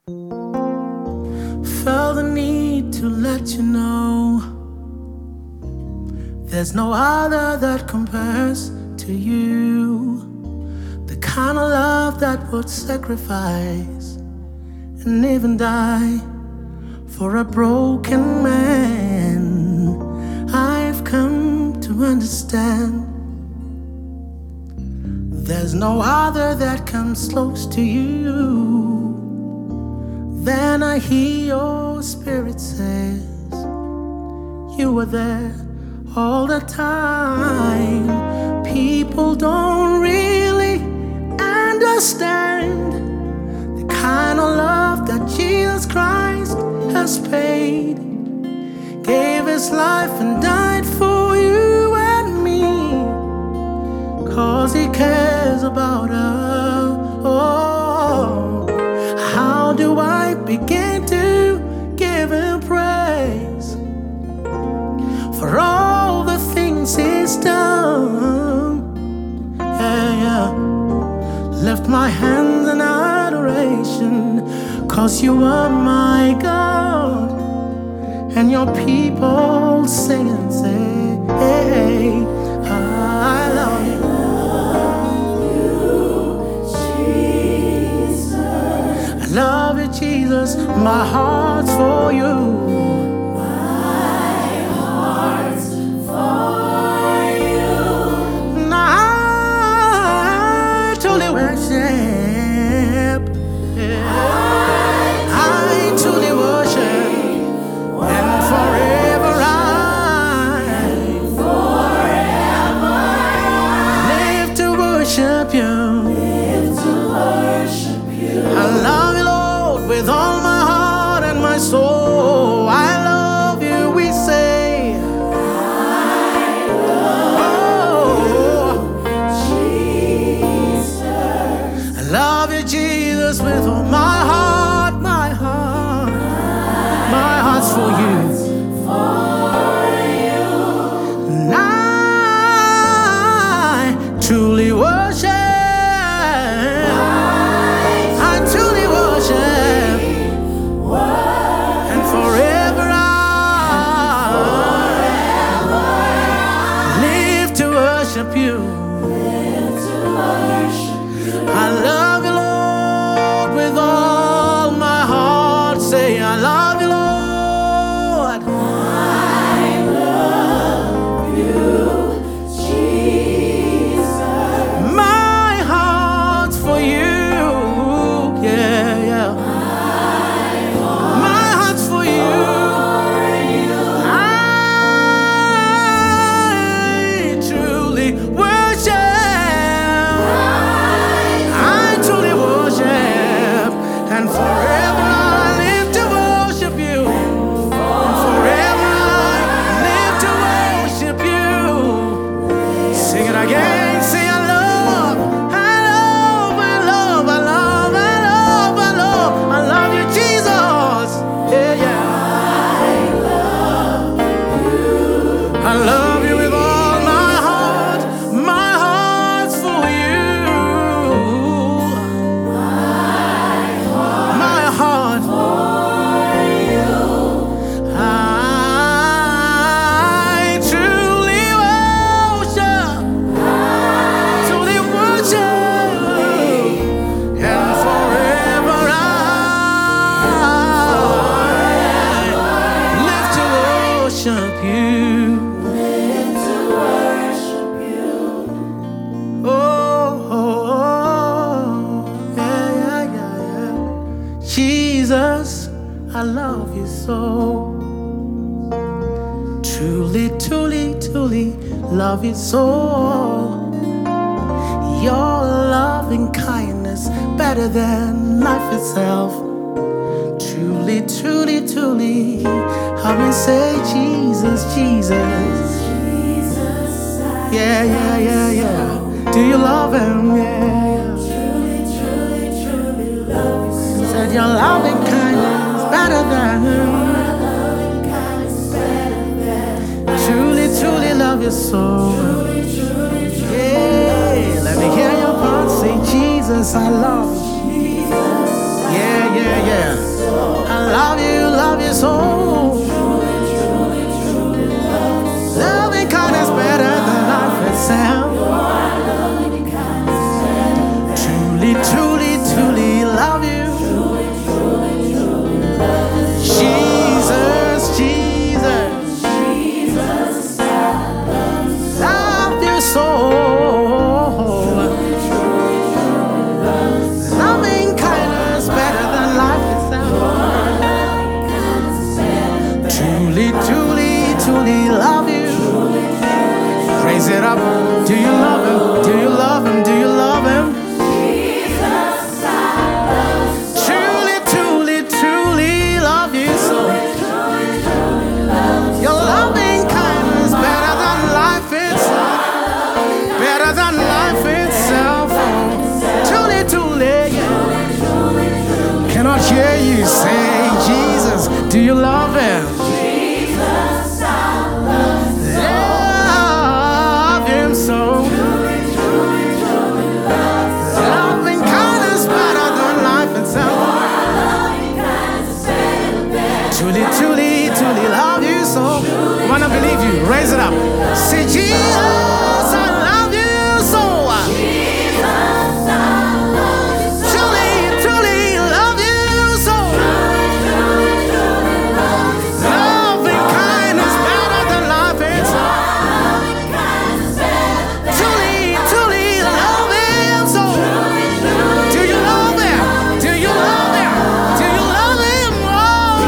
Felt the need to let you know there's no other that compares to you. The kind of love that would sacrifice and even die for a broken man. I've come to understand there's no other that comes close to you. Then I hear your spirit says you were there all the time. People don't really understand the kind of love that Jesus Christ has paid. Gave his life and died for you and me, 'cause he cares about us. Oh, how do I begin to give him praise for all the things he's done? Yeah. Lift my hands in adoration, 'cause you are my God. And your people sing and say, hey, I love you. I love you, Jesus. My heart's for you. My heart's for you. And I truly worship. I truly worship. And forever I live to worship you. I love you, Lord, with all my heart and my soul. I love you, we say. I love you, Jesus. I love you, Jesus, with all my heart, my heart's for you. And I truly worship. I truly worship. And forever I live to worship you. I love you, Lord, with all my heart. Say, I love you, Lord. I love you, Jesus. My heart's for you. Yeah. My heart's for you. I truly worship. I truly worship. And forever I live to worship you. And forever I live to worship you. Sing it again. Say I love you, Jesus. Yeah. I love you with all my heart. My heart's for you. My heart for you. I truly worship. Truly worship. And forever I live to worship you. Yeah. Jesus, I love you so. Truly love you so. Your loving kindness better than life itself. Truly, help me say Jesus. Yeah. Do you love him? Yeah. Truly love you so. Said your loving kindness better than. Truly love you so. Yeah, let me hear your part. Say Jesus, I love you. Yeah. you. Say, Jesus, do you love him? Jesus, I love you so. Love him so. Truly, truly, truly love you so. Loving kindness better than life itself. Loving kindness is better than Truly, truly, truly love you so. Wanna believe you? Raise it up. Say, Jesus, I love you so. Jesus, I love you so. Truly, truly love you so. Truly, truly, truly love you so. Loving kindness better than life itself. Loving kindness is better than Truly, truly love him so. Truly, truly, Do you love him? Do you love him? Do you love him? Oh,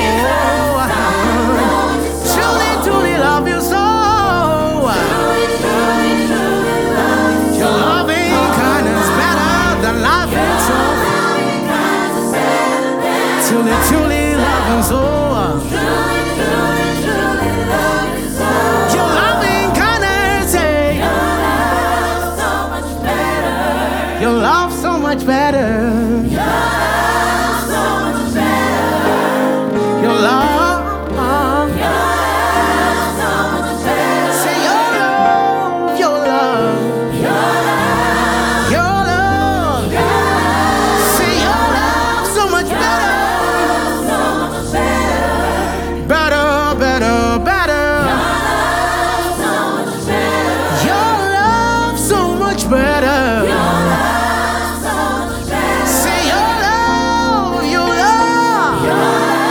truly, truly love you so. truly, truly, truly love you so. Your loving kindness better than life itself. Loving kindness is better than Truly, truly love him so. Truly, truly, truly love you so. Your loving kindness, eh? Love so much better. Your love so much better. Love so much better. Your love. Love so much better. Say your love, your love, your love. Say your love so much better. So much better. Better, better, better. So much better. Your love so much better. So much better. Say your love, your love, your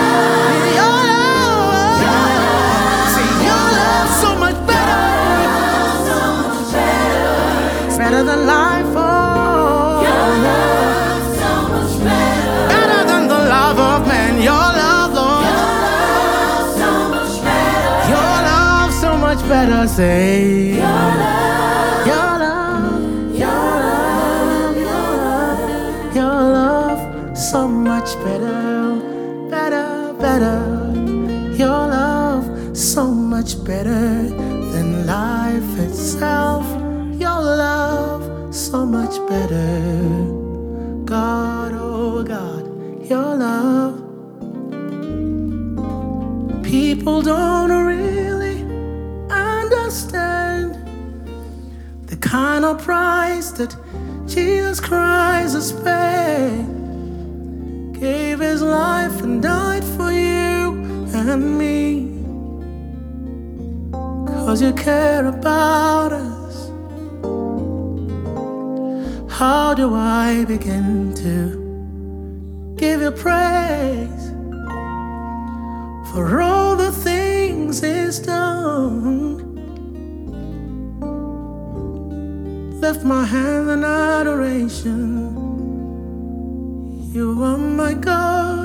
love. Say your love so much better. So much better. It's better than life. Oh, Love so much better. better than the love of man. Your love, Lord. Love so much better. Your love so much better. Say Your love, your love, your love, your love. your love so much better, better, better. Your love so much better than life itself. Your love so much better. God, oh God, your love. People don't really understand the kind of price that Jesus Christ has paid. Gave his life and died for you and me. 'Cause you care about us. How do I begin to give you praise for all the things he's done? Lift my hand in adoration. You are my God.